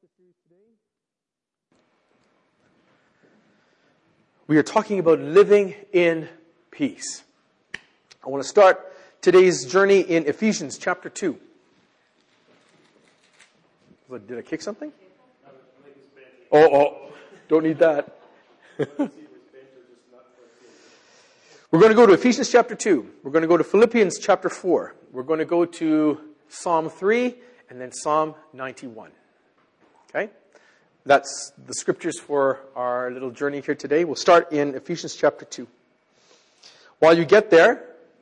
chapter series today. We are talking about living in peace. I want to start today's journey in Ephesians chapter 2. Did I kick something? Oh, don't need that. We're going to go to Ephesians chapter 2. We're going to go to Philippians chapter 4. We're going to go to Psalm 3 and then Psalm 91. Okay? That's the scriptures for our little journey here today. We'll start in Ephesians chapter 2. While you get there,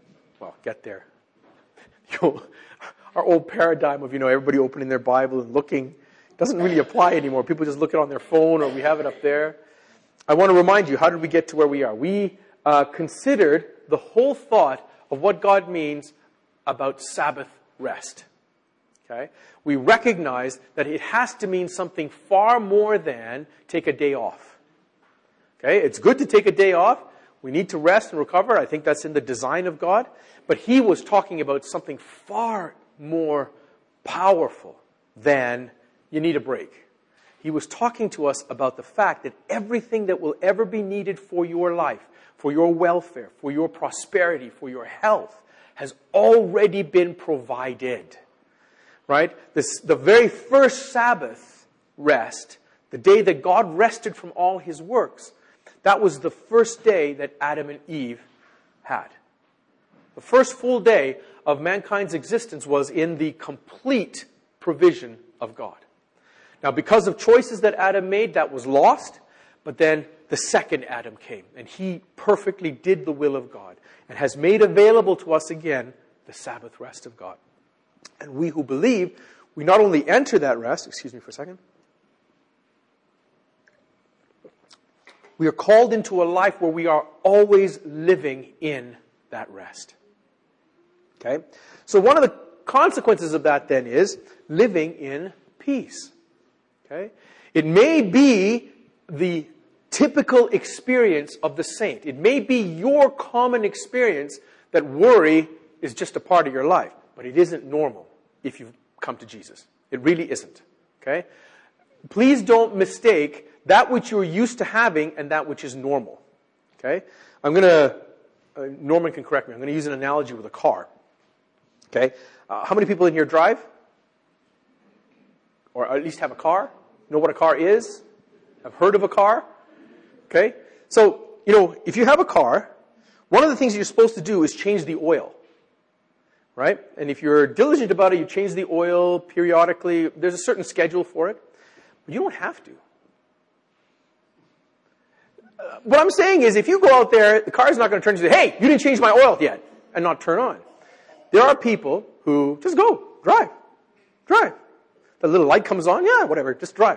our old paradigm of, everybody opening their Bible and looking doesn't really apply anymore. People just look it on their phone or we have it up there. I want to remind you, how did we get to where we are? We considered the whole thought of what God means about Sabbath rest. Okay? We recognize that it has to mean something far more than take a day off. Okay? It's good to take a day off. We need to rest and recover. I think that's in the design of God. But he was talking about something far more powerful than you need a break. He was talking to us about the fact that everything that will ever be needed for your life, for your welfare, for your prosperity, for your health, has already been provided. Right? The very first Sabbath rest, the day that God rested from all his works, that was the first day that Adam and Eve had. The first full day of mankind's existence was in the complete provision of God. Now, because of choices that Adam made, that was lost. But then the second Adam came, and he perfectly did the will of God and has made available to us again the Sabbath rest of God. And we who believe, we not only enter that rest, excuse me for a second, we are called into a life where we are always living in that rest. Okay? So one of the consequences of that then is living in peace. Okay? It may be the typical experience of the saint. It may be your common experience that worry is just a part of your life. But it isn't normal if you've come to Jesus. It really isn't. Okay? Please don't mistake that which you're used to having and that which is normal. Okay? I'm going to, Norman can correct me, I'm going to use an analogy with a car. Okay? How many people in here drive? Or at least have a car? Know what a car is? Have heard of a car? Okay? So, if you have a car, one of the things you're supposed to do is change the oil. Right? And if you're diligent about it, you change the oil periodically. There's a certain schedule for it. But you don't have to. What I'm saying is, if you go out there, the car is not going to turn to you and say, hey, you didn't change my oil yet, and not turn on. There are people who just go, drive. The little light comes on, yeah, whatever, just drive.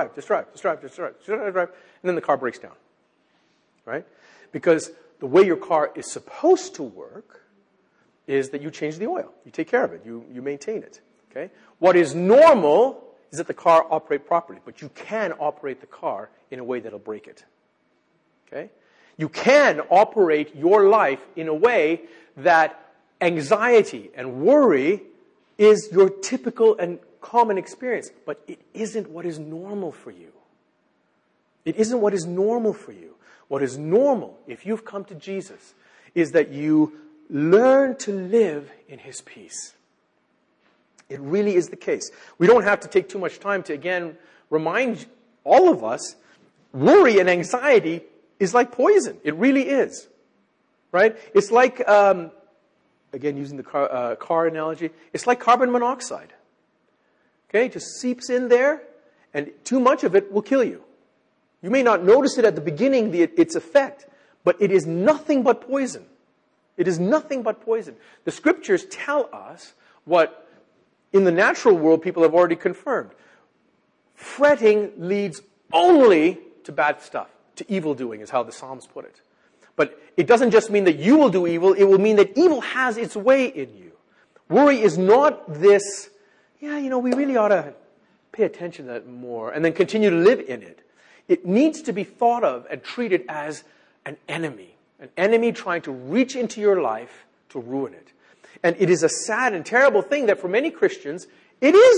And then the car breaks down. Right? Because the way your car is supposed to work is that you change the oil. You take care of it. You maintain it. Okay? What is normal is that the car operate properly, but you can operate the car in a way that'll break it. Okay? You can operate your life in a way that anxiety and worry is your typical and common experience, but it isn't what is normal for you. It isn't what is normal for you. What is normal, if you've come to Jesus, is that you learn to live in his peace. It really is the case. We don't have to take too much time to, again, remind all of us, worry and anxiety is like poison. It really is. Right? It's like, again, using the car analogy, it's like carbon monoxide. Okay? It just seeps in there, and too much of it will kill you. You may not notice it at the beginning, its effect, but it is nothing but poison. It is nothing but poison. The scriptures tell us what, in the natural world, people have already confirmed. Fretting leads only to bad stuff, to evil doing, is how the Psalms put it. But it doesn't just mean that you will do evil, it will mean that evil has its way in you. Worry is not this, we really ought to pay attention to that more, and then continue to live in it. It needs to be thought of and treated as an enemy. An enemy trying to reach into your life to ruin it. And it is a sad and terrible thing that for many Christians, it is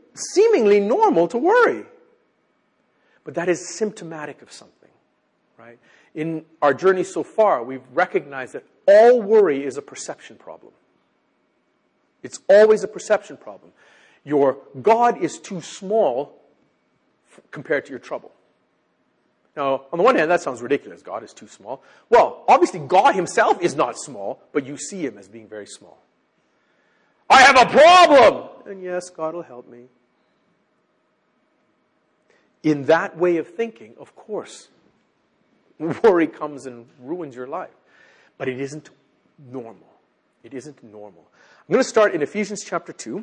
seemingly normal to worry. But that is symptomatic of something, right? In our journey so far, we've recognized that all worry is a perception problem. It's always a perception problem. Your God is too small compared to your trouble. Now, on the one hand, that sounds ridiculous. God is too small. Well, obviously, God himself is not small, but you see him as being very small. I have a problem! And yes, God will help me. In that way of thinking, of course, worry comes and ruins your life. But it isn't normal. It isn't normal. I'm going to start in Ephesians chapter 2.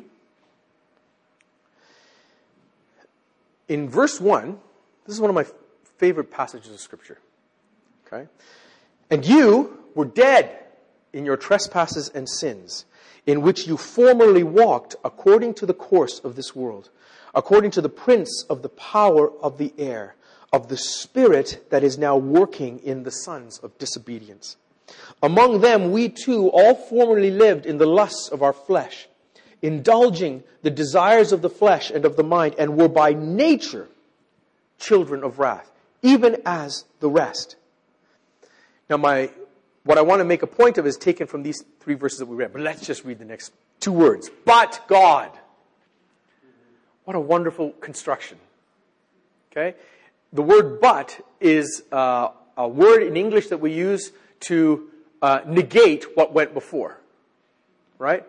In verse 1, this is one of my favorite passages of Scripture. Okay? And you were dead in your trespasses and sins, in which you formerly walked according to the course of this world, according to the prince of the power of the air, of the spirit that is now working in the sons of disobedience. Among them we too all formerly lived in the lusts of our flesh, indulging the desires of the flesh and of the mind, and were by nature children of wrath, even as the rest. Now what I want to make a point of is taken from these 3 verses that we read. But let's just read the next 2 words. But God. What a wonderful construction. Okay? The word but is a word in English that we use to negate what went before. Right?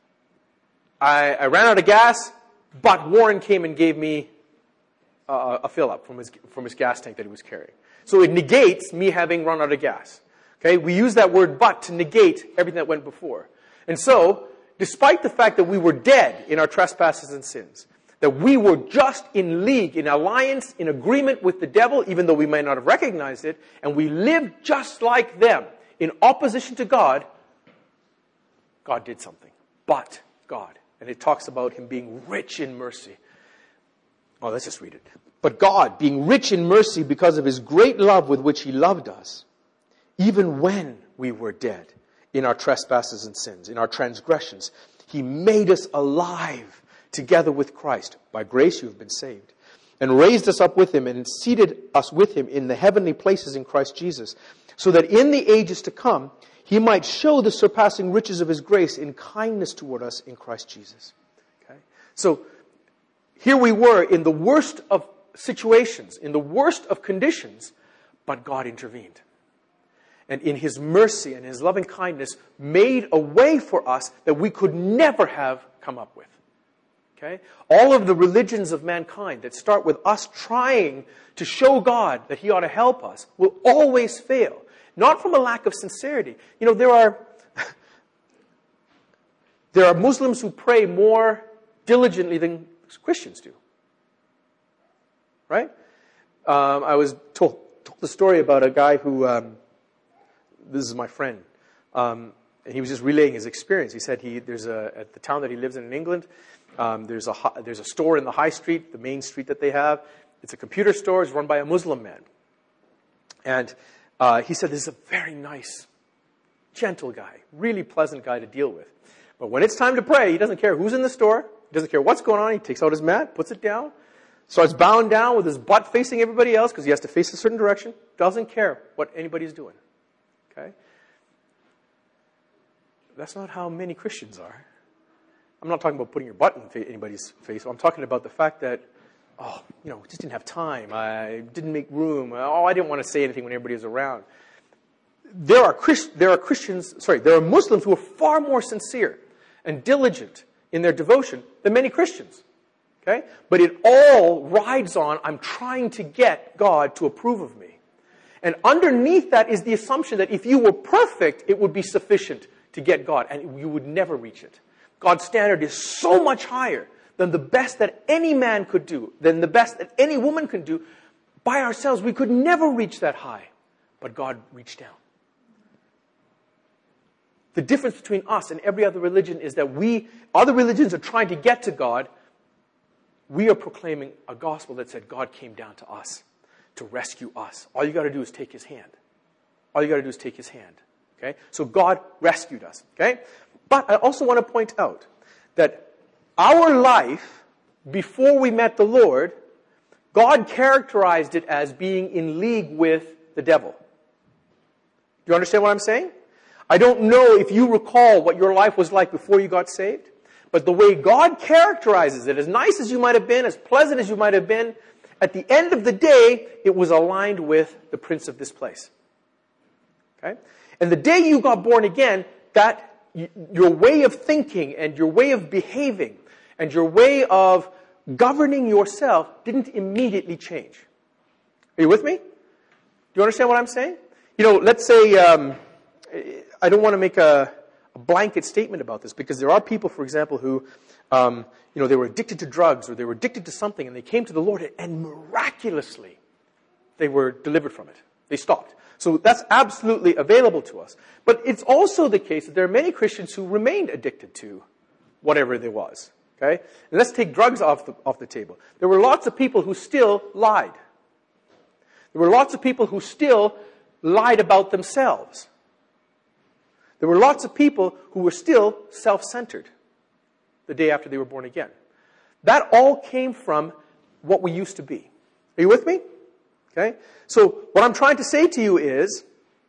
I ran out of gas, but Warren came and gave me a fill-up from his gas tank that he was carrying. So it negates me having run out of gas. Okay? We use that word but to negate everything that went before. And so, despite the fact that we were dead in our trespasses and sins, that we were just in league, in alliance, in agreement with the devil, even though we might not have recognized it, and we lived just like them, in opposition to God, God did something. But God. And it talks about him being rich in mercy. Oh, let's just read it. But God, being rich in mercy because of his great love with which he loved us, even when we were dead in our trespasses and sins, in our transgressions, he made us alive together with Christ. By grace you have been saved. And raised us up with him and seated us with him in the heavenly places in Christ Jesus, so that in the ages to come he might show the surpassing riches of his grace in kindness toward us in Christ Jesus. Okay? So, here we were in the worst of situations, in the worst of conditions, but God intervened. And in his mercy and his loving kindness made a way for us that we could never have come up with. Okay? All of the religions of mankind that start with us trying to show God that he ought to help us will always fail. Not from a lack of sincerity. You know, there are Muslims who pray more diligently than Christians do. Right? I was told the story about a guy who, this is my friend, and he was just relaying his experience. He said at the town that he lives in England, there's a store in the high street, the main street that they have. It's a computer store. It's run by a Muslim man. And he said this is a very nice, gentle guy, really pleasant guy to deal with. But when it's time to pray, he doesn't care who's in the store. He doesn't care what's going on. He takes out his mat, puts it down, starts bowing down with his butt facing everybody else because he has to face a certain direction. Doesn't care what anybody's doing. Okay? That's not how many Christians are. I'm not talking about putting your butt in anybody's face. I'm talking about the fact that, just didn't have time. I didn't make room. I didn't want to say anything when everybody was around. There are Muslims who are far more sincere and diligent in their devotion than many Christians. Okay? But it all rides on, I'm trying to get God to approve of me. And underneath that is the assumption that if you were perfect, it would be sufficient to get God, and you would never reach it. God's standard is so much higher than the best that any man could do, than the best that any woman can do. By ourselves, we could never reach that high. But God reached down. The difference between us and every other religion is that other religions are trying to get to God. We are proclaiming a gospel that said God came down to us to rescue us. All you got to do is take his hand. All you got to do is take his hand. Okay? So God rescued us. Okay? But I also want to point out that our life before we met the Lord, God characterized it as being in league with the devil. Do you understand what I'm saying? I don't know if you recall what your life was like before you got saved, but the way God characterizes it, as nice as you might have been, as pleasant as you might have been, at the end of the day, it was aligned with the prince of this place. Okay? And the day you got born again, that your way of thinking and your way of behaving and your way of governing yourself didn't immediately change. Are you with me? Do you understand what I'm saying? Let's say, I don't want to make a blanket statement about this, because there are people, for example, who, they were addicted to drugs or they were addicted to something and they came to the Lord and miraculously they were delivered from it. They stopped. So that's absolutely available to us. But it's also the case that there are many Christians who remained addicted to whatever there was. Okay? And let's take drugs off the table. There were lots of people who still lied. There were lots of people who still lied about themselves. There were lots of people who were still self-centered the day after they were born again. That all came from what we used to be. Are you with me? Okay? So what I'm trying to say to you is,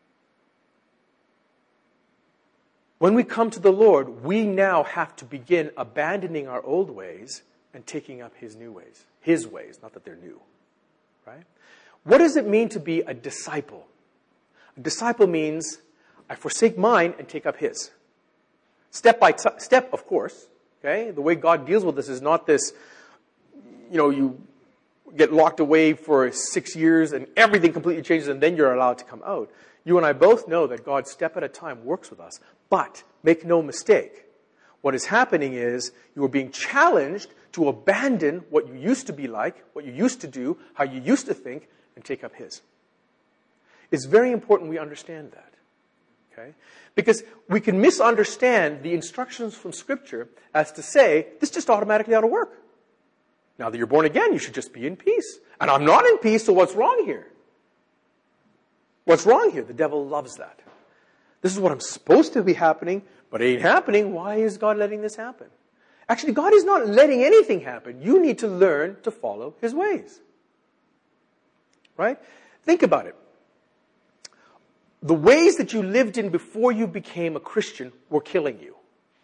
when we come to the Lord, we now have to begin abandoning our old ways and taking up His new ways. His ways, not that they're new. Right? What does it mean to be a disciple? A disciple means I forsake mine and take up His. Step by step, of course. Okay? The way God deals with this is not this, you get locked away for 6 years and everything completely changes and then you're allowed to come out. You and I both know that God, step at a time, works with us. But make no mistake, what is happening is you are being challenged to abandon what you used to be like, what you used to do, how you used to think, and take up His. It's very important we understand that. Okay? Because we can misunderstand the instructions from Scripture as to say, this just automatically ought to work. Now that you're born again, you should just be in peace. And I'm not in peace, so what's wrong here? What's wrong here? The devil loves that. This is what I'm supposed to be happening, but it ain't happening. Why is God letting this happen? Actually, God is not letting anything happen. You need to learn to follow His ways. Right? Think about it. The ways that you lived in before you became a Christian were killing you.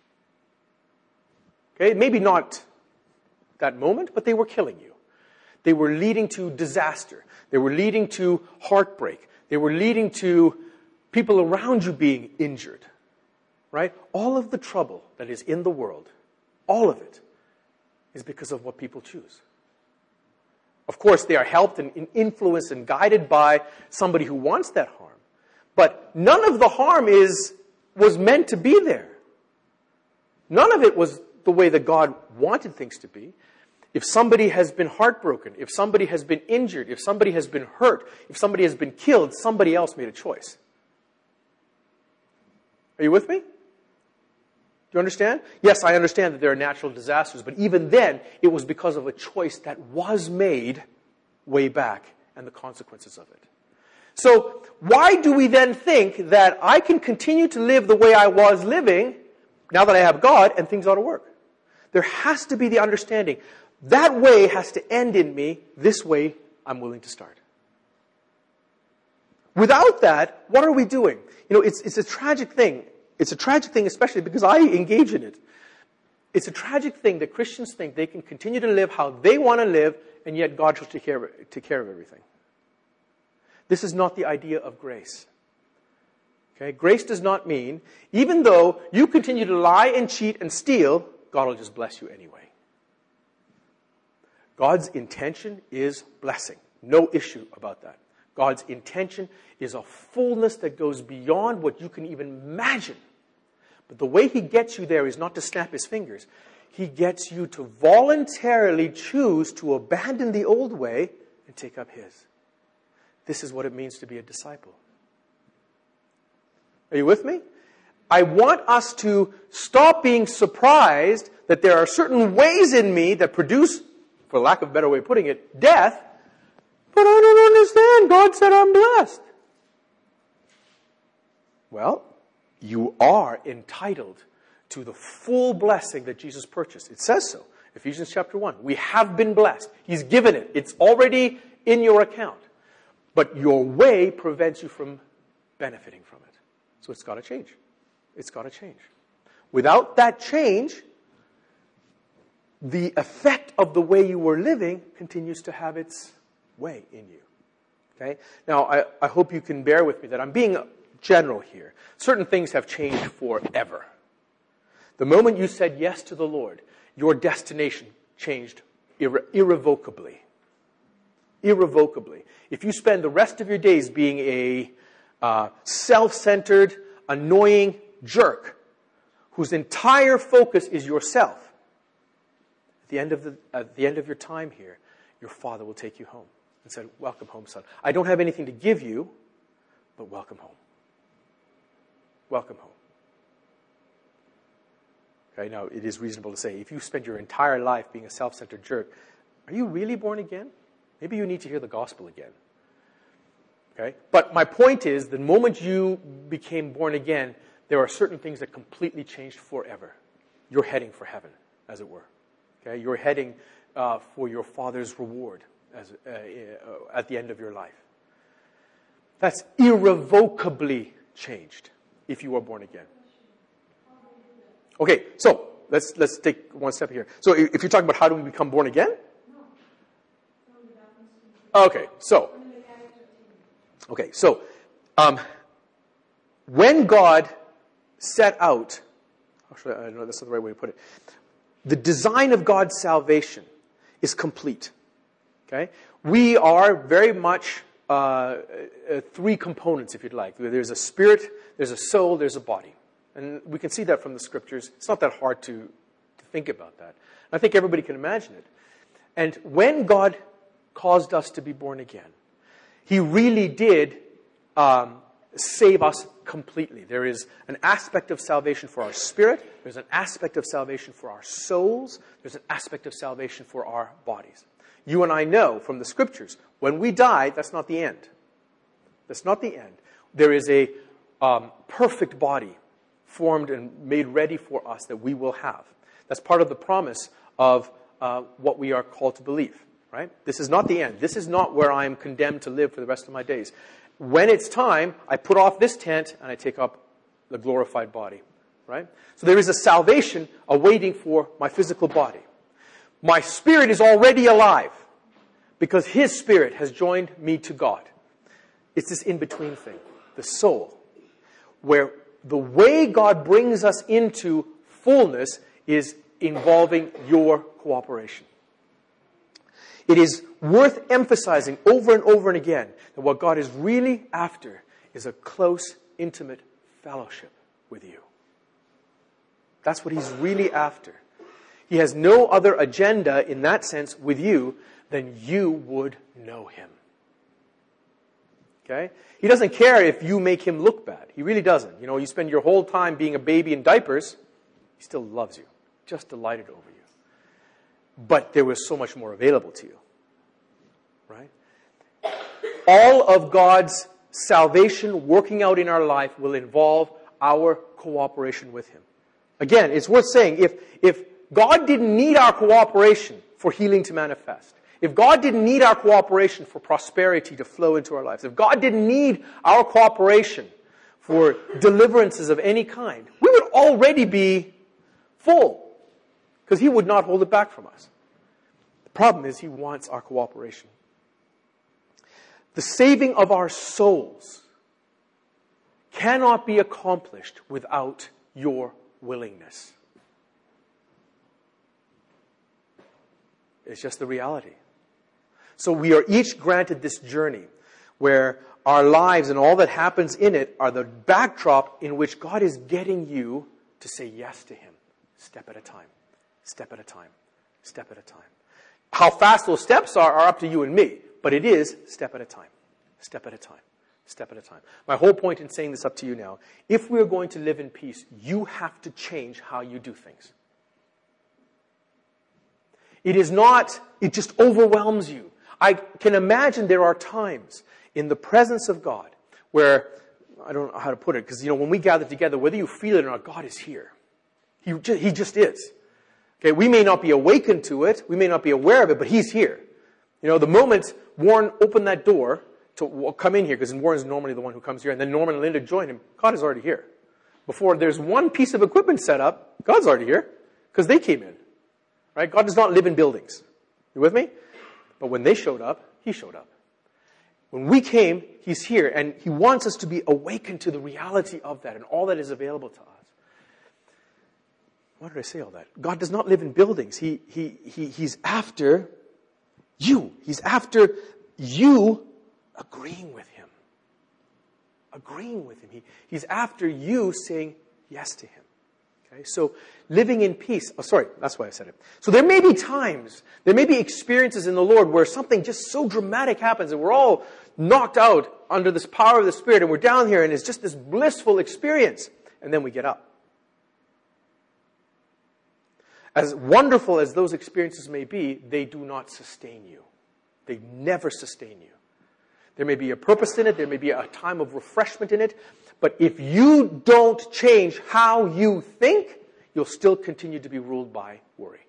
Okay? Maybe not that moment, but they were killing you. They were leading to disaster. They were leading to heartbreak. They were leading to people around you being injured. Right? All of the trouble that is in the world, all of it, is because of what people choose. Of course, they are helped and influenced and guided by somebody who wants that harm. But none of the harm was meant to be there. None of it was the way that God wanted things to be. If somebody has been heartbroken, if somebody has been injured, if somebody has been hurt, if somebody has been killed, somebody else made a choice. Are you with me? Do you understand? Yes, I understand that there are natural disasters, but even then, it was because of a choice that was made way back and the consequences of it. So, why do we then think that I can continue to live the way I was living now that I have God and things ought to work? There has to be the understanding. That way has to end in me. This way, I'm willing to start. Without that, what are we doing? It's a tragic thing. It's a tragic thing, especially because I engage in it. It's a tragic thing that Christians think they can continue to live how they want to live, and yet God shall take care of everything. This is not the idea of grace. Okay? Grace does not mean, even though you continue to lie and cheat and steal, God will just bless you anyway. God's intention is blessing. No issue about that. God's intention is a fullness that goes beyond what you can even imagine. But the way He gets you there is not to snap His fingers. He gets you to voluntarily choose to abandon the old way and take up His. This is what it means to be a disciple. Are you with me? I want us to stop being surprised that there are certain ways in me that produce, for lack of a better way of putting it, death. But I don't understand. God said I'm blessed. Well, you are entitled to the full blessing that Jesus purchased. It says so. Ephesians chapter 1. We have been blessed. He's given it. It's already in your account. But your way prevents you from benefiting from it. So it's got to change. It's got to change. Without that change, the effect of the way you were living continues to have its way in you. Okay? Now, I hope you can bear with me that I'm being general here. Certain things have changed forever. The moment you said yes to the Lord, your destination changed irrevocably. Irrevocably. If you spend the rest of your days being a self-centered, annoying jerk whose entire focus is yourself, at the end of your time here, your Father will take you home and say, welcome home, son. I don't have anything to give you, but welcome home. Welcome home. Okay, now, it is reasonable to say, if you spend your entire life being a self-centered jerk, are you really born again? Maybe you need to hear the gospel again. Okay? But my point is, the moment you became born again, there are certain things that completely changed forever. You're heading for heaven, as it were. Okay? You're heading for your Father's reward at the end of your life. That's irrevocably changed if you are born again. Okay, so let's take one step here. So if you're talking about how do we become born again? Okay, so when God set out, actually, I know that's not the right way to put it. The design of God's salvation is complete. Okay, we are very much three components, if you'd like. There's a spirit, there's a soul, there's a body. And we can see that from the scriptures. It's not that hard to think about that. I think everybody can imagine it. And when God caused us to be born again, He really did save us completely. There is an aspect of salvation for our spirit. There's an aspect of salvation for our souls. There's an aspect of salvation for our bodies. You and I know from the scriptures, when we die, that's not the end. That's not the end. There is a perfect body formed and made ready for us that we will have. That's part of the promise of what we are called to believe, right? This is not the end. This is not where I am condemned to live for the rest of my days. When it's time, I put off this tent and I take up the glorified body, right? So there is a salvation awaiting for my physical body. My spirit is already alive because His Spirit has joined me to God. It's this in-between thing, the soul, where the way God brings us into fullness is involving your cooperation. It is worth emphasizing over and over and again that what God is really after is a close, intimate fellowship with you. That's what He's really after. He has no other agenda in that sense with you than you would know Him. Okay? He doesn't care if you make Him look bad. He really doesn't. You know, you spend your whole time being a baby in diapers, He still loves you. Just delighted over you. But there was so much more available to you. Right? All of God's salvation working out in our life will involve our cooperation with Him. Again, it's worth saying, if God didn't need our cooperation for healing to manifest, if God didn't need our cooperation for prosperity to flow into our lives, if God didn't need our cooperation for deliverances of any kind, we would already be full, because He would not hold it back from us. The problem is He wants our cooperation. The saving of our souls cannot be accomplished without your willingness. It's just the reality. So we are each granted this journey where our lives and all that happens in it are the backdrop in which God is getting you to say yes to Him, step at a time, step at a time, step at a time. How fast those steps are up to you and me, but it is step at a time, step at a time, step at a time. My whole point in saying this up to you now, if we're going to live in peace, you have to change how you do things. It is not, it just overwhelms you. I can imagine there are times in the presence of God where, I don't know how to put it, because, when we gather together, whether you feel it or not, God is here. He just is. Okay, we may not be awakened to it, we may not be aware of it, but He's here. You know, the moment Warren opened that door to come in here, because Warren's normally the one who comes here, and then Norman and Linda join him, God is already here. Before there's one piece of equipment set up, God's already here, because they came in. Right? God does not live in buildings. You with me? But when they showed up, He showed up. When we came, He's here, and He wants us to be awakened to the reality of that and all that is available to us. Why did I say all that? God does not live in buildings. He's after you. He's after you agreeing with Him. Agreeing with Him. He's after you saying yes to Him. Okay? So living in peace. Oh, sorry, that's why I said it. So there may be times, there may be experiences in the Lord where something just so dramatic happens and we're all knocked out under this power of the Spirit and we're down here and it's just this blissful experience. And then we get up. As wonderful as those experiences may be, they do not sustain you. They never sustain you. There may be a purpose in it. There may be a time of refreshment in it. But if you don't change how you think, you'll still continue to be ruled by worry.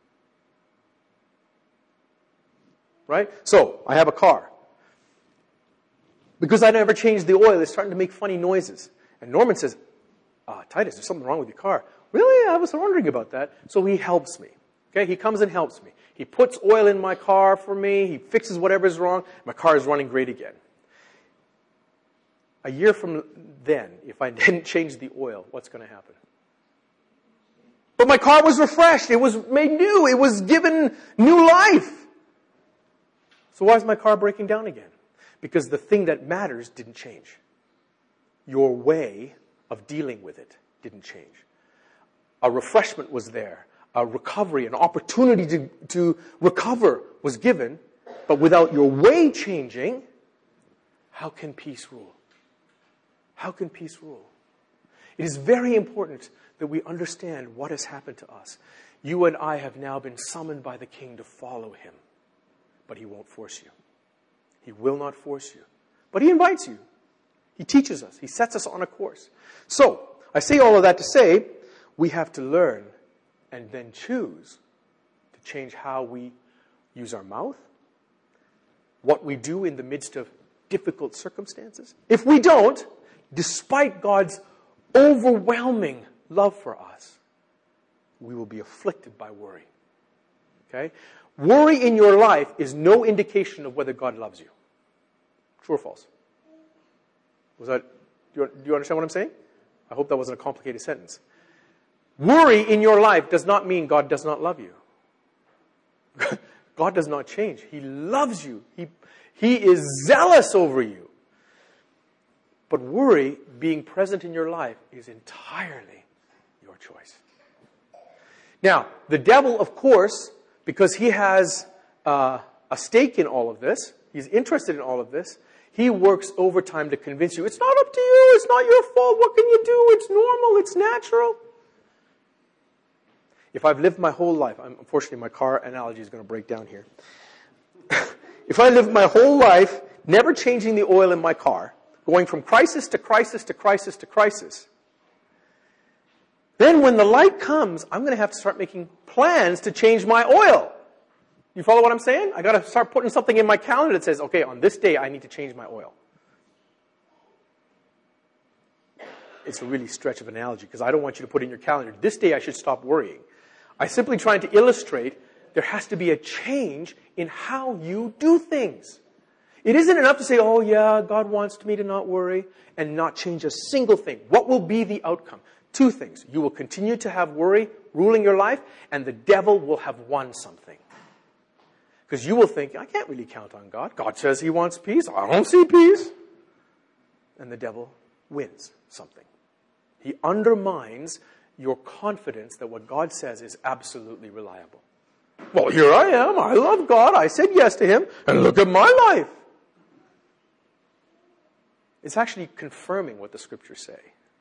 Right? So, I have a car. Because I never changed the oil, it's starting to make funny noises. And Norman says, Titus, there's something wrong with your car. Really? I was wondering about that. So he helps me. Okay? He comes and helps me. He puts oil in my car for me. He fixes whatever's wrong. My car is running great again. A year from then, if I didn't change the oil, what's going to happen? But my car was refreshed. It was made new. It was given new life. So why is my car breaking down again? Because the thing that matters didn't change. Your way of dealing with it didn't change. A refreshment was there. A recovery, an opportunity to recover was given. But without your way changing, how can peace rule? How can peace rule? It is very important that we understand what has happened to us. You and I have now been summoned by the King to follow Him. But He won't force you. He will not force you. But He invites you. He teaches us. He sets us on a course. So, I say all of that to say, we have to learn and then choose to change how we use our mouth, what we do in the midst of difficult circumstances. If we don't, despite God's overwhelming love for us, we will be afflicted by worry. Okay? Worry in your life is no indication of whether God loves you. True or false? Do you understand what I'm saying? I hope that wasn't a complicated sentence. Worry in your life does not mean God does not love you. God does not change. He loves you. He is zealous over you. But worry being present in your life is entirely your choice. Now, the devil, of course, because he has a stake in all of this, he's interested in all of this, he works overtime to convince you, it's not up to you, it's not your fault, what can you do, it's normal, it's natural. If I've lived my whole life, unfortunately my car analogy is going to break down here. If I lived my whole life never changing the oil in my car, going from crisis to crisis to crisis to crisis, then when the light comes, I'm going to have to start making plans to change my oil. You follow what I'm saying? I got to start putting something in my calendar that says, okay, on this day I need to change my oil. It's a really stretch of analogy because I don't want you to put in your calendar, this day I should stop worrying. I'm simply trying to illustrate there has to be a change in how you do things. It isn't enough to say, oh yeah, God wants me to not worry and not change a single thing. What will be the outcome? Two things. You will continue to have worry ruling your life and the devil will have won something. Because you will think, I can't really count on God. God says He wants peace. I don't see peace. And the devil wins something. He undermines your confidence that what God says is absolutely reliable. Well, here I am. I love God. I said yes to Him. And look at my life. It's actually confirming what the Scriptures say.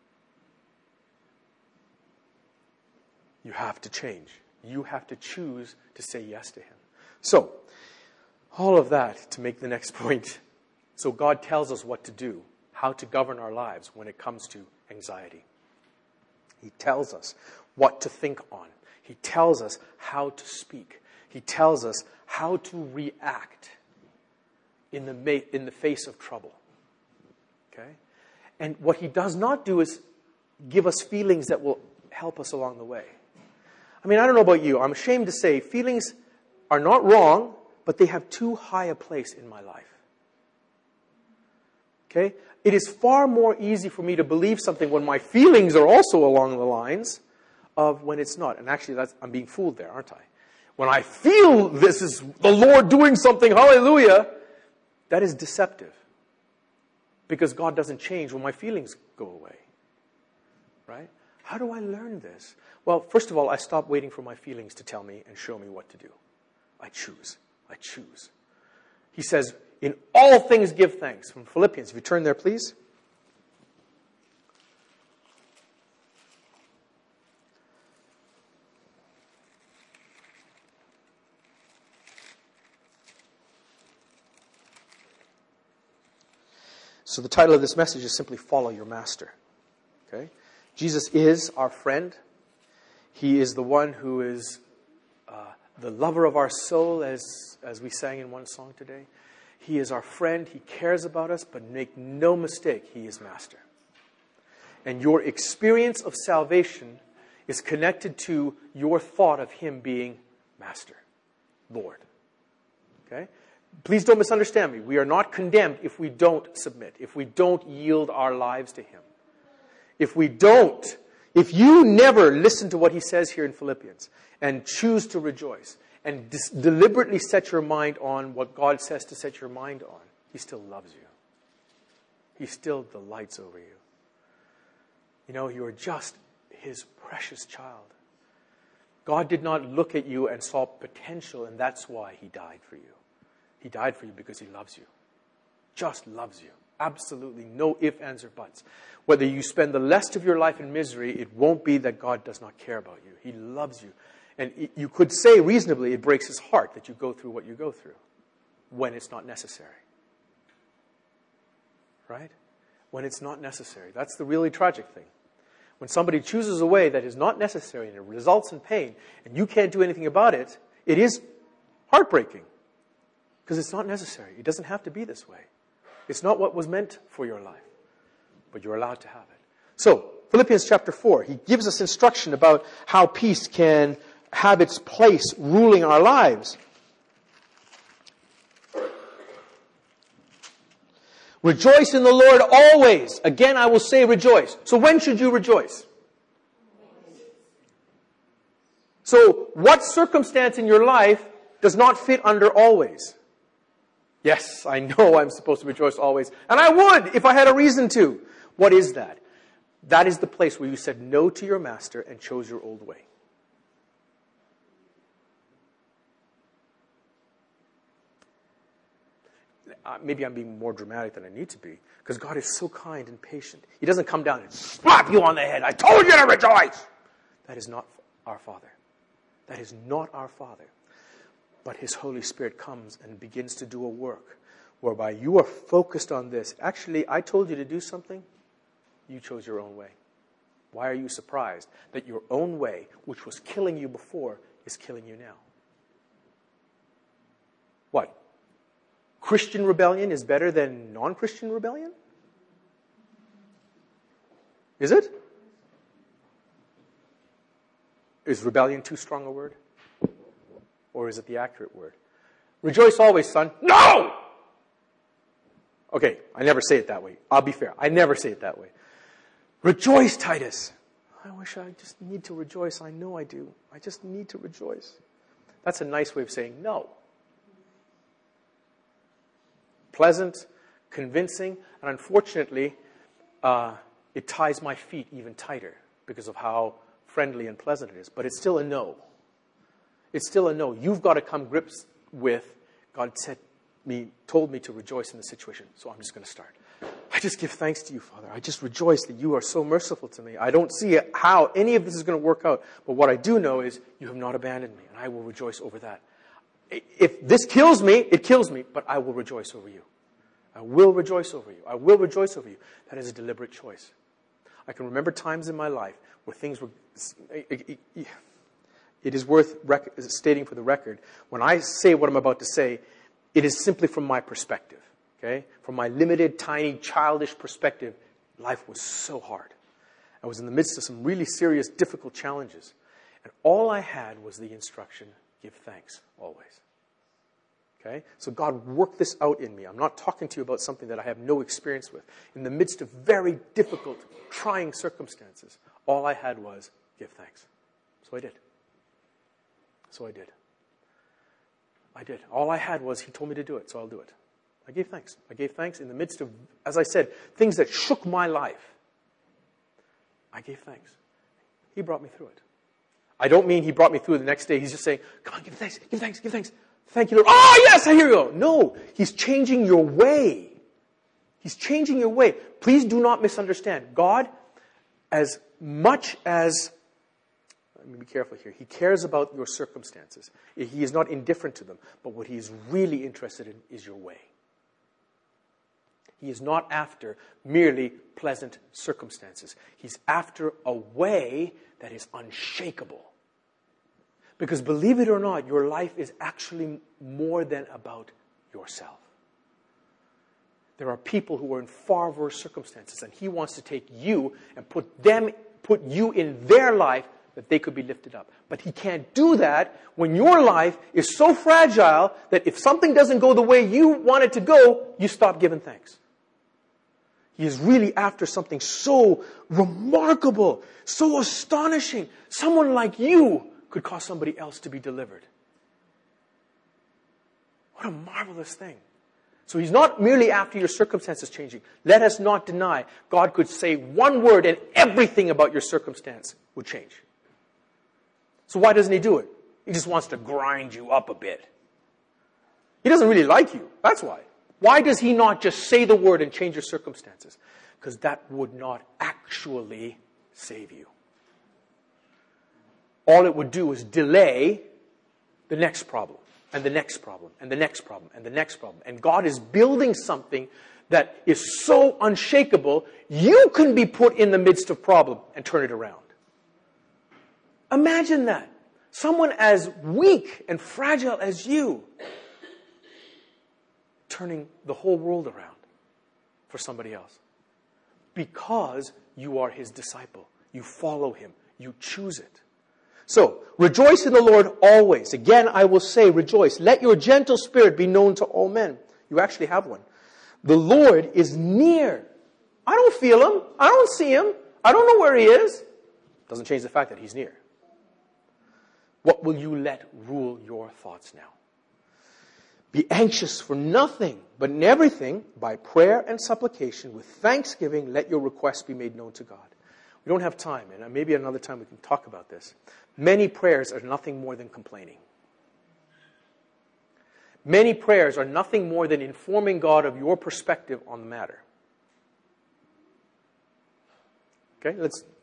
You have to change. You have to choose to say yes to Him. So, all of that to make the next point. So God tells us what to do, how to govern our lives when it comes to anxiety. He tells us what to think on. He tells us how to speak. He tells us how to react in the face of trouble. Okay? And what he does not do is give us feelings that will help us along the way. I mean, I don't know about you. I'm ashamed to say feelings are not wrong, but they have too high a place in my life. Okay? It is far more easy for me to believe something when my feelings are also along the lines of when it's not. And actually, I'm being fooled there, aren't I? When I feel this is the Lord doing something, hallelujah, that is deceptive. Because God doesn't change when my feelings go away. Right? How do I learn this? Well, first of all, I stop waiting for my feelings to tell me and show me what to do. I choose. I choose. He says, in all things give thanks. From Philippians. If you turn there, please. So the title of this message is simply Follow Your Master. Okay? Jesus is our friend. He is the one who is the lover of our soul, as we sang in one song today. He is our friend. He cares about us, but make no mistake, He is Master. And your experience of salvation is connected to your thought of Him being Master, Lord. Okay? Please don't misunderstand me. We are not condemned if we don't submit, if we don't yield our lives to Him. If you never listen to what he says here in Philippians and choose to rejoice and deliberately set your mind on what God says to set your mind on, He still loves you. He still delights over you. You know, you are just His precious child. God did not look at you and saw potential, and that's why He died for you. He died for you because He loves you. Just loves you. Absolutely no ifs, ands, or buts. Whether you spend the rest of your life in misery, it won't be that God does not care about you. He loves you. And you could say reasonably it breaks His heart that you go through what you go through when it's not necessary. Right? When it's not necessary. That's the really tragic thing. When somebody chooses a way that is not necessary and it results in pain and you can't do anything about it, it is heartbreaking. Because it's not necessary. It doesn't have to be this way. It's not what was meant for your life. But you're allowed to have it. So, Philippians chapter 4, he gives us instruction about how peace can have its place ruling our lives. Rejoice in the Lord always. Again, I will say rejoice. So when should you rejoice? So what circumstance in your life does not fit under always? Yes, I know I'm supposed to rejoice always. And I would if I had a reason to. What is that? That is the place where you said no to your master and chose your old way. Maybe I'm being more dramatic than I need to be, because God is so kind and patient. He doesn't come down and slap you on the head. I told you to rejoice! That is not our Father. That is not our Father. But His Holy Spirit comes and begins to do a work whereby you are focused on this. Actually, I told you to do something. You chose your own way. Why are you surprised that your own way, which was killing you before, is killing you now? What? Christian rebellion is better than non-Christian rebellion? Is it? Is rebellion too strong a word? Or is it the accurate word? Rejoice always, son. No! Okay, I never say it that way. I'll be fair. I never say it that way. Rejoice, Titus. I wish I just need to rejoice. I know I do. I just need to rejoice. That's a nice way of saying no. Pleasant, convincing, and unfortunately, it ties my feet even tighter because of how friendly and pleasant it is. But it's still a no. It's still a no. You've got to come grips with, God told me to rejoice in the situation, so I'm just going to start. I just give thanks to you, Father. I just rejoice that you are so merciful to me. I don't see how any of this is going to work out, but what I do know is you have not abandoned me, and I will rejoice over that. If this kills me, it kills me, but I will rejoice over you. I will rejoice over you. I will rejoice over you. That is a deliberate choice. I can remember times in my life where things were... it is worth stating for the record, when I say what I'm about to say, it is simply from my perspective. Okay? From my limited, tiny, childish perspective, life was so hard. I was in the midst of some really serious, difficult challenges. And all I had was the instruction, give thanks always. Okay? So God worked this out in me. I'm not talking to you about something that I have no experience with. In the midst of very difficult, trying circumstances, all I had was, give thanks. So I did. I did. All I had was, He told me to do it, so I'll do it. I gave thanks. I gave thanks in the midst of, as I said, things that shook my life. I gave thanks. He brought me through it. I don't mean He brought me through the next day. He's just saying, come on, give thanks, give thanks, give thanks. Thank you, Lord. Oh, yes, I hear you. No, He's changing your way. He's changing your way. Please do not misunderstand. God, as much as, let me be careful here, He cares about your circumstances. He is not indifferent to them. But what He is really interested in is your way. He is not after merely pleasant circumstances. He's after a way that is unshakable. Because believe it or not, your life is actually more than about yourself. There are people who are in far worse circumstances, and He wants to take you and put you in their life that they could be lifted up. But He can't do that when your life is so fragile that if something doesn't go the way you want it to go, you stop giving thanks. He is really after something so remarkable, so astonishing. Someone like you could cause somebody else to be delivered. What a marvelous thing. So He's not merely after your circumstances changing. Let us not deny God could say one word and everything about your circumstance would change. So why doesn't He do it? He just wants to grind you up a bit. He doesn't really like you. That's why. Why does He not just say the word and change your circumstances? Because that would not actually save you. All it would do is delay the next problem, and the next problem, and the next problem, and the next problem. And God is building something that is so unshakable, you can be put in the midst of problem and turn it around. Imagine that. Someone as weak and fragile as you turning the whole world around for somebody else. Because you are His disciple. You follow Him. You choose it. So, rejoice in the Lord always. Again, I will say, rejoice. Let your gentle spirit be known to all men. You actually have one. The Lord is near. I don't feel Him. I don't see Him. I don't know where He is. Doesn't change the fact that He's near. What will you let rule your thoughts now? Be anxious for nothing, but in everything, by prayer and supplication, with thanksgiving, let your requests be made known to God. We don't have time, and maybe another time we can talk about this. Many prayers are nothing more than complaining. Many prayers are nothing more than informing God of your perspective on the matter. Okay,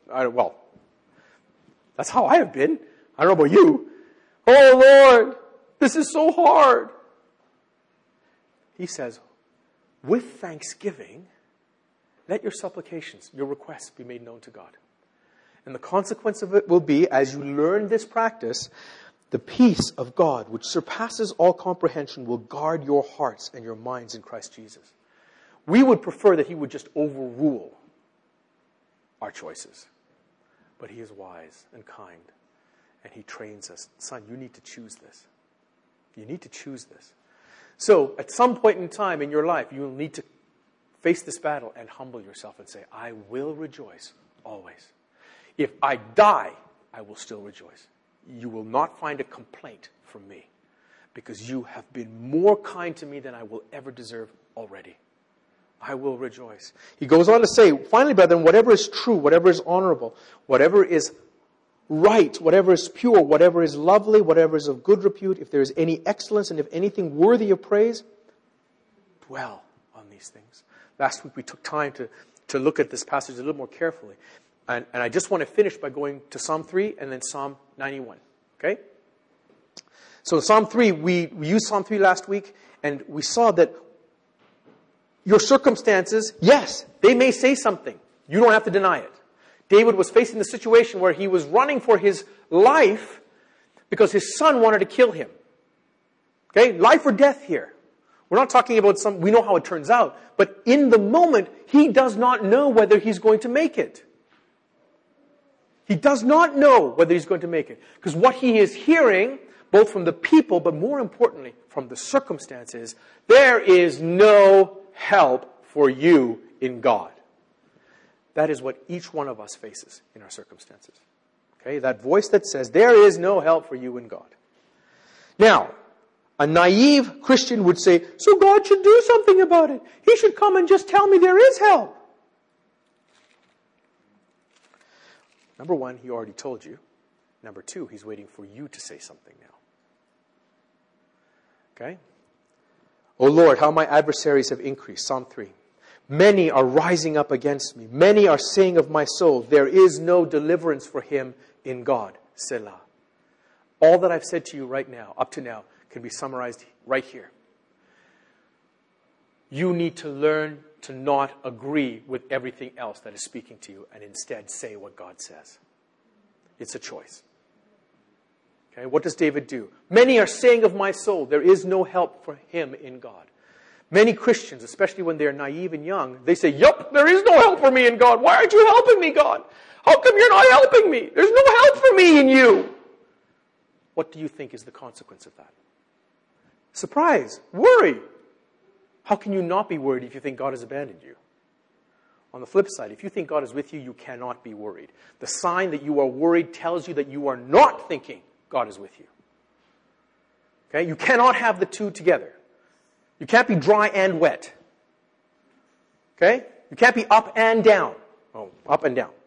that's how I have been. I don't know about you. Oh Lord, this is so hard. He says, with thanksgiving, let your supplications, your requests be made known to God. And the consequence of it will be, as you learn this practice, the peace of God, which surpasses all comprehension, will guard your hearts and your minds in Christ Jesus. We would prefer that He would just overrule our choices. But He is wise and kind, and He trains us. Son, you need to choose this. You need to choose this. So, at some point in time in your life, you will need to face this battle and humble yourself and say, I will rejoice always. If I die, I will still rejoice. You will not find a complaint from me because you have been more kind to me than I will ever deserve already. I will rejoice. He goes on to say, finally, brethren, whatever is true, whatever is honorable, whatever is right, whatever is pure, whatever is lovely, whatever is of good repute, if there is any excellence and if anything worthy of praise, dwell on these things. Last week we took time to look at this passage a little more carefully. And I just want to finish by going to Psalm 3 and then Psalm 91. Okay? So Psalm 3, we used Psalm 3 last week, and we saw that your circumstances, yes, they may say something. You don't have to deny it. David was facing the situation where he was running for his life, because his son wanted to kill him. Okay? Life or death here. We're not talking about we know how it turns out, but in the moment, he does not know whether he's going to make it. He does not know whether he's going to make it. Because what he is hearing, both from the people, but more importantly, from the circumstances, there is no help for you in God. That is what each one of us faces in our circumstances. Okay? That voice that says, there is no help for you in God. Now, a naive Christian would say, so God should do something about it. He should come and just tell me there is help. Number one, he already told you. Number two, he's waiting for you to say something now. Okay? O Lord, how my adversaries have increased. Psalm 3. Many are rising up against me. Many are saying of my soul, there is no deliverance for him in God. Selah. All that I've said to you right now, up to now, can be summarized right here. You need to learn to not agree with everything else that is speaking to you and instead say what God says. It's a choice. Okay, what does David do? Many are saying of my soul, there is no help for him in God. Many Christians, especially when they're naive and young, they say, yup, there is no help for me in God. Why aren't you helping me, God? How come you're not helping me? There's no help for me in you. What do you think is the consequence of that? Surprise, worry. How can you not be worried if you think God has abandoned you? On the flip side, if you think God is with you, you cannot be worried. The sign that you are worried tells you that you are not thinking God is with you. Okay? You cannot have the two together. You can't be dry and wet. Okay? You can't be up and down. Oh, up and down.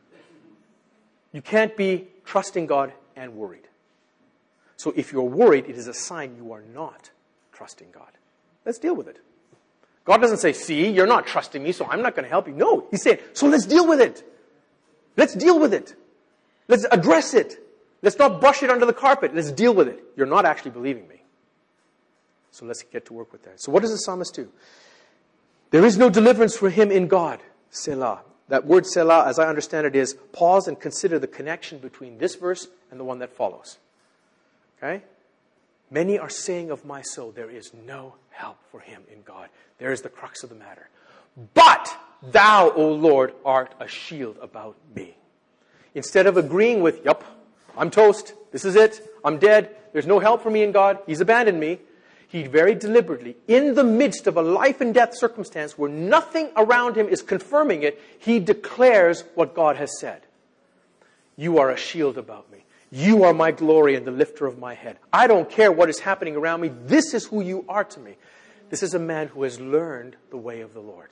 You can't be trusting God and worried. So if you're worried, it is a sign you are not trusting God. Let's deal with it. God doesn't say, see, you're not trusting me, so I'm not going to help you. No, He's saying, so let's deal with it. Let's deal with it. Let's address it. Let's not brush it under the carpet. Let's deal with it. You're not actually believing me. So let's get to work with that. So what does the psalmist do? There is no deliverance for him in God. Selah. That word Selah, as I understand it, is pause and consider the connection between this verse and the one that follows. Okay? Many are saying of my soul, there is no help for him in God. There is the crux of the matter. But thou, O Lord, art a shield about me. Instead of agreeing with, yup, I'm toast, this is it, I'm dead, there's no help for me in God, He's abandoned me, he very deliberately, in the midst of a life and death circumstance where nothing around him is confirming it, he declares what God has said. You are a shield about me. You are my glory and the lifter of my head. I don't care what is happening around me. This is who you are to me. This is a man who has learned the way of the Lord.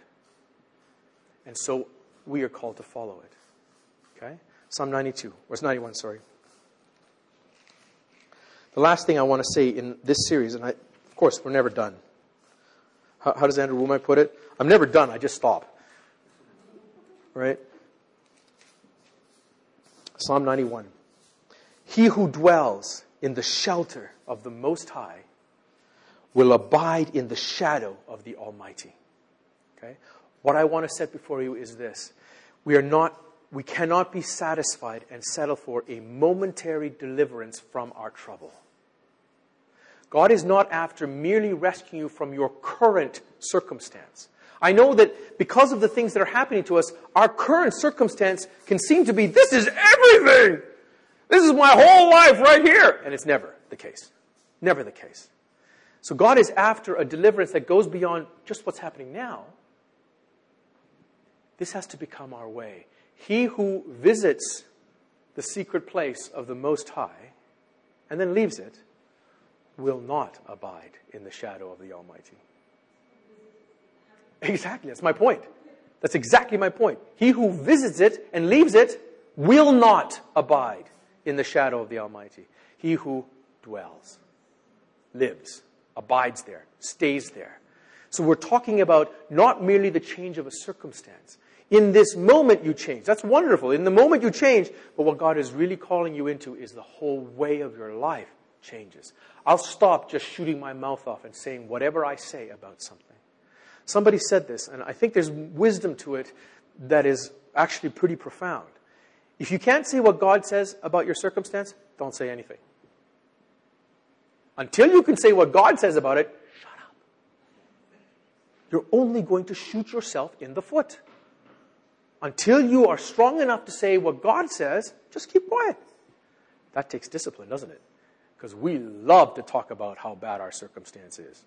And so we are called to follow it. Okay? Psalm 92, or 91, sorry. The last thing I want to say in this series, and of course, we're never done. How does Andrew Womack put it? I'm never done, I just stop. Right? Psalm 91. He who dwells in the shelter of the Most High will abide in the shadow of the Almighty. Okay? What I want to set before you is this. We cannot be satisfied and settle for a momentary deliverance from our trouble. God is not after merely rescuing you from your current circumstance. I know that because of the things that are happening to us, our current circumstance can seem to be, this is everything! This is my whole life right here! And it's never the case. Never the case. So God is after a deliverance that goes beyond just what's happening now. This has to become our way. He who visits the secret place of the Most High and then leaves it will not abide in the shadow of the Almighty. Exactly, that's my point. That's exactly my point. He who visits it and leaves it will not abide in the shadow of the Almighty. He who dwells, lives, abides there, stays there. So we're talking about not merely the change of a circumstance. In this moment you change. That's wonderful. In the moment you change. But what God is really calling you into is the whole way of your life changes. I'll stop just shooting my mouth off and saying whatever I say about something. Somebody said this, and I think there's wisdom to it that is actually pretty profound. If you can't say what God says about your circumstance, don't say anything. Until you can say what God says about it, shut up. You're only going to shoot yourself in the foot. Until you are strong enough to say what God says, just keep quiet. That takes discipline, doesn't it? Because we love to talk about how bad our circumstance is.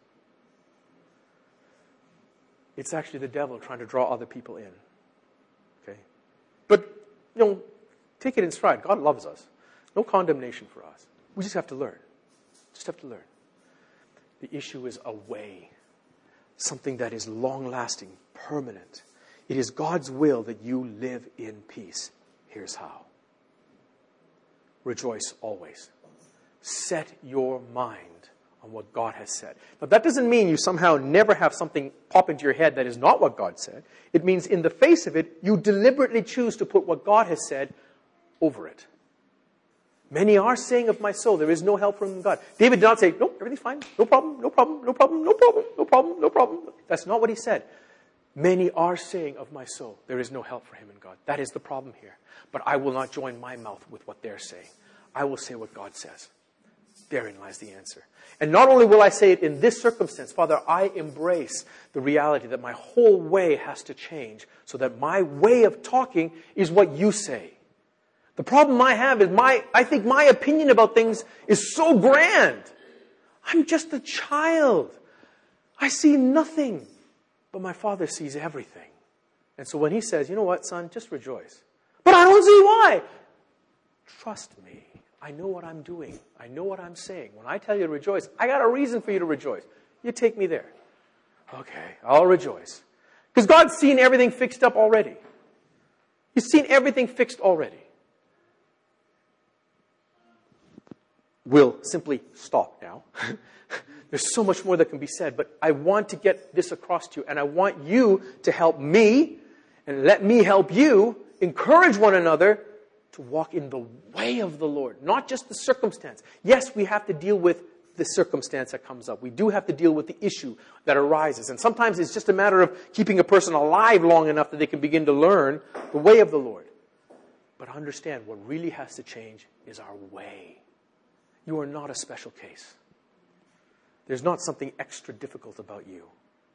It's actually the devil trying to draw other people in. Okay? But, take it in stride. God loves us. No condemnation for us. We just have to learn. Just have to learn. The issue is a way. Something that is long-lasting, permanent. It is God's will that you live in peace. Here's how. Rejoice always. Set your mind on what God has said. Now, that doesn't mean you somehow never have something pop into your head that is not what God said. It means in the face of it, you deliberately choose to put what God has said over it. Many are saying of my soul, there is no help from God. David did not say, no, everything's fine. No problem, no problem, no problem, no problem, no problem, no problem. That's not what he said. Many are saying of my soul, there is no help for him in God. That is the problem here. But I will not join my mouth with what they're saying. I will say what God says. Therein lies the answer. And not only will I say it in this circumstance, Father, I embrace the reality that my whole way has to change so that my way of talking is what you say. The problem I have is I think my opinion about things is so grand. I'm just a child. I see nothing, but my Father sees everything. And so when he says, you know what, son, just rejoice. But I don't see why. Trust me. I know what I'm doing. I know what I'm saying. When I tell you to rejoice, I got a reason for you to rejoice. You take me there. Okay, I'll rejoice. Because God's seen everything fixed up already. He's seen everything fixed already. We'll simply stop now. There's so much more that can be said, but I want to get this across to you, and I want you to help me, and let me help you encourage one another to walk in the way of the Lord, not just the circumstance. Yes, we have to deal with the circumstance that comes up. We do have to deal with the issue that arises. And sometimes it's just a matter of keeping a person alive long enough that they can begin to learn the way of the Lord. But understand, what really has to change is our way. You are not a special case. There's not something extra difficult about you.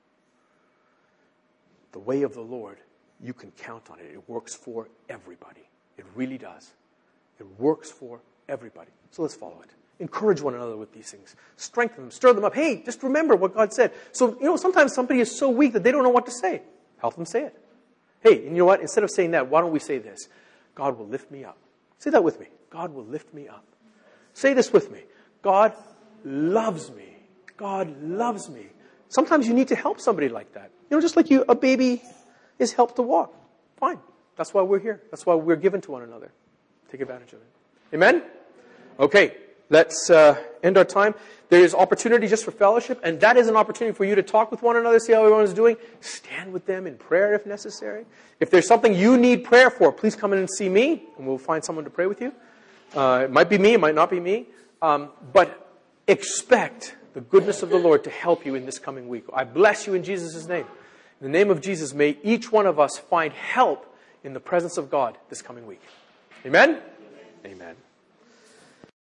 The way of the Lord, you can count on it. It works for everybody. It really does. It works for everybody. So let's follow it. Encourage one another with these things. Strengthen them. Stir them up. Hey, just remember what God said. So, sometimes somebody is so weak that they don't know what to say. Help them say it. Hey, and you know what? Instead of saying that, why don't we say this? God will lift me up. Say that with me. God will lift me up. Say this with me. God loves me. God loves me. Sometimes you need to help somebody like that. Just like a baby is helped to walk. Fine. That's why we're here. That's why we're given to one another. Take advantage of it. Amen? Okay, let's end our time. There is opportunity just for fellowship, and that is an opportunity for you to talk with one another, see how everyone is doing. Stand with them in prayer if necessary. If there's something you need prayer for, please come in and see me, and we'll find someone to pray with you. It might be me, it might not be me. But expect the goodness of the Lord to help you in this coming week. I bless you in Jesus' name. In the name of Jesus, may each one of us find help in the presence of God this coming week. Amen? Amen.